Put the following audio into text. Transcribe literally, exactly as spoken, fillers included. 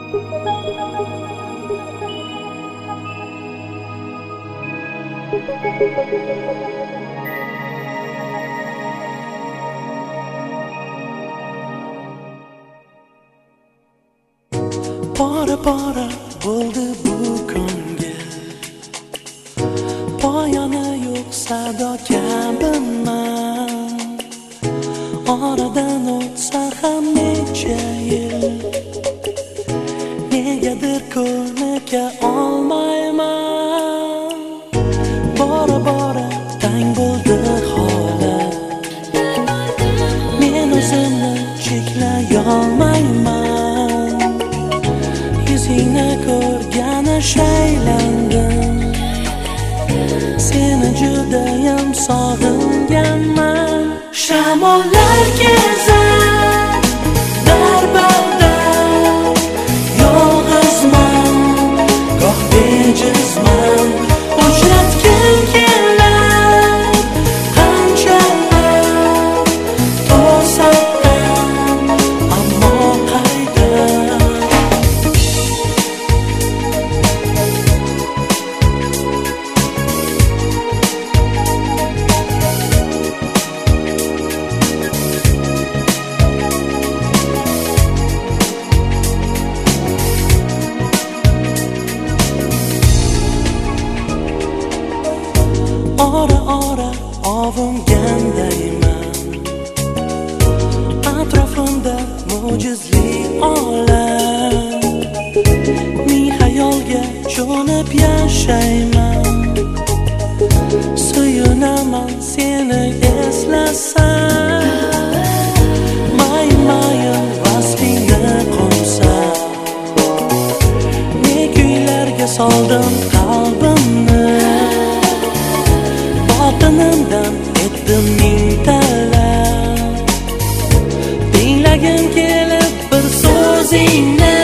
Bora bora bo'ldi bu ko'ngil, poyoni yo'q sado kabiman. Oradan o'tsa ham necha yil, negadir ko'nika olmayman. Bora bora tang bo'ldi holat, men o'zimni cheklay olmayman. Yuzingni ko'rgani shaylandim, seni judayam sog'inganman. Shamollar kezar darbadar, yolg'izman, goh bejizman. Uchratgim kelar qanchalar to'satdan, ammo qayda. Ora ora ovungandayman, atrofimda mo'jizli olam. Ming xayolga cho'nib yashayman, suyunaman seni eslasam. Mayin mayin vasfingni qo'msab, ne kuylarga soldim qalbimni. Xotinimdan etdim ming talab, tinglagim kelib bir so'zingni.